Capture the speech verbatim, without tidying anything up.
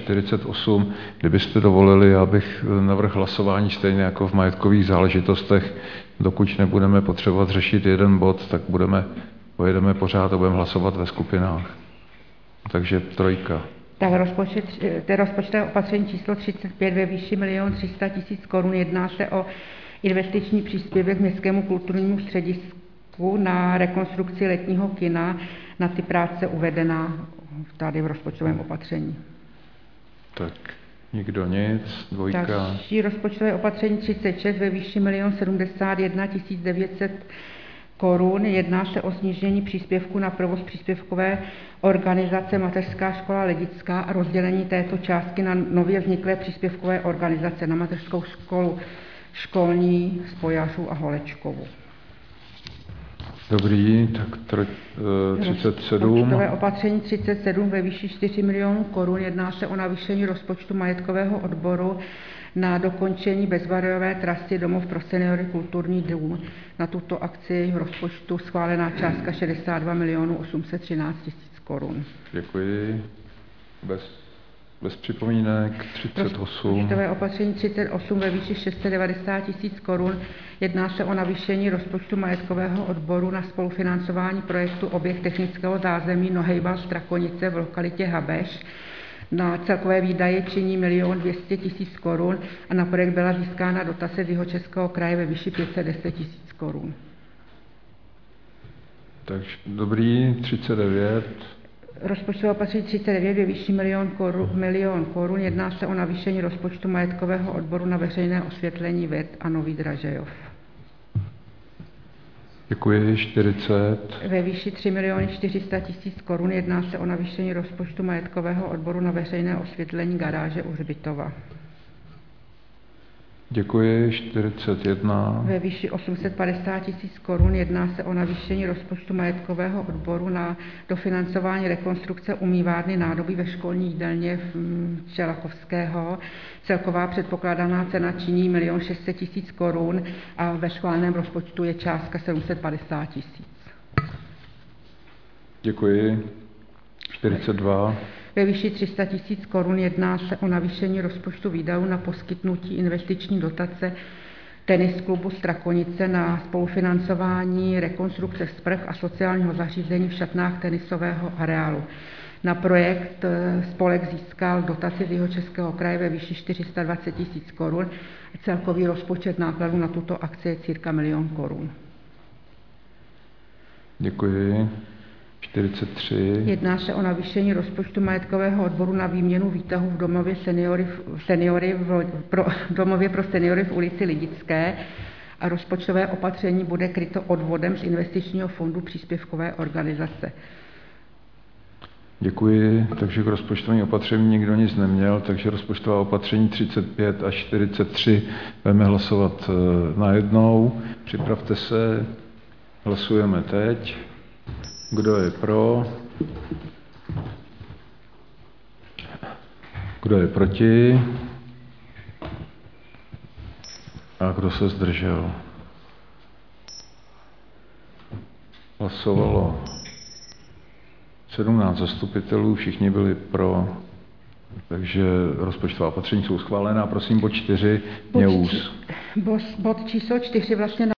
čtyřicet osm. Kdybyste dovolili, já bych navrhl hlasování stejně jako v majetkových záležitostech. Dokud nebudeme potřebovat řešit jeden bod, tak budeme, pojedeme pořád a budeme hlasovat ve skupinách. Takže trojka. Tak rozpočet, to je rozpočtové opatření číslo třicet pět ve výši milion tři sta tisíc korun. Jedná se o investiční příspěvek Městskému kulturnímu středisku na rekonstrukci letního kina, na ty práce uvedená tady v rozpočtovém opatření. Tak nikdo nic, dvojka. Další rozpočtové opatření třicet šest ve výši milion sedmdesát jedna tisíc devět set korun. Jedná se o snížení příspěvku na provoz příspěvkové organizace Mateřská škola Ledická a rozdělení této částky na nově vzniklé příspěvkové organizace na Mateřskou školu školní Spojařů a Holečkovu. Dobrý, tak tr- třicet sedm. Rozpočtové opatření třicet sedm ve výši čtyři milionů korun. Jedná se o navýšení rozpočtu majetkového odboru na dokončení bezbariérové trasy Domov pro seniory Kulturní dům. Na tuto akci v rozpočtu schválená částka šedesát dva milionů osm set třináct tisíc korun. Děkuji. Bez, bez připomínek třicet osm. Rozpočtové opatření třicet osm ve výši šest set devadesát tisíc korun. Jedná se o navýšení rozpočtu majetkového odboru na spolufinancování projektu Objekt technického zázemí Nohejbal Strakonice v lokalitě Habeš. Na celkové výdaje činí milion dvě stě tisíc korun a na projekt byla získána dotace z Jihočeského kraje ve výši pět set deset tisíc korun. Takže dobrý, třicet devět. Rozpočtové opatření třicet devět ve výši milion korun, milion korun. Jedná se o navýšení rozpočtu majetkového odboru na veřejné osvětlení V E T a Nový Dražejov. Děkuji, čtyřicet. Ve výši tři miliony čtyři sta tisíc korun. Jedná se o navýšení rozpočtu majetkového odboru na veřejné osvětlení garáže u Hřbitova. Děkuji, čtyřicet jedna. Ve výši osm set padesát tisíc korun. Jedná se o navýšení rozpočtu majetkového odboru na dofinancování rekonstrukce umývárny nádobí ve školní jídelně Čelachovského. Celková předpokládaná cena činí milion šest set tisíc korun a ve schváleném rozpočtu je částka sedm set padesát tisíc. Děkuji. čtyřicet dva. Ve výši tři sta tisíc korun. Jedná se o navýšení rozpočtu výdajů na poskytnutí investiční dotace tenis klubu Strakonice na spolufinancování rekonstrukce sprch a sociálního zařízení v šatnách tenisového areálu. Na projekt spolek získal dotaci z Jihočeského kraje ve výši čtyři sta dvacet tisíc korun. Celkový rozpočet nákladů na tuto akci je cirka milion korun. Děkuji. čtyřicet tři. Jedná se o navýšení rozpočtu majetkového odboru na výměnu výtahů v domově seniory, seniory v, pro, domově pro seniory v ulici Lidické a rozpočtové opatření bude kryto odvodem z investičního fondu příspěvkové organizace. Děkuji, takže k rozpočtovým opatření nikdo nic neměl, takže rozpočtová opatření třicet pět až čtyřicet tři budeme hlasovat najednou. Připravte se, hlasujeme teď. Kdo je pro? Kdo je proti? A kdo se zdržel? Hlasovalo sedmnáct zastupitelů, všichni byli pro, takže rozpočtová opatření jsou schválená. Prosím, bod čtyři, Měůz. Bod, bod číslo čtyři vlastně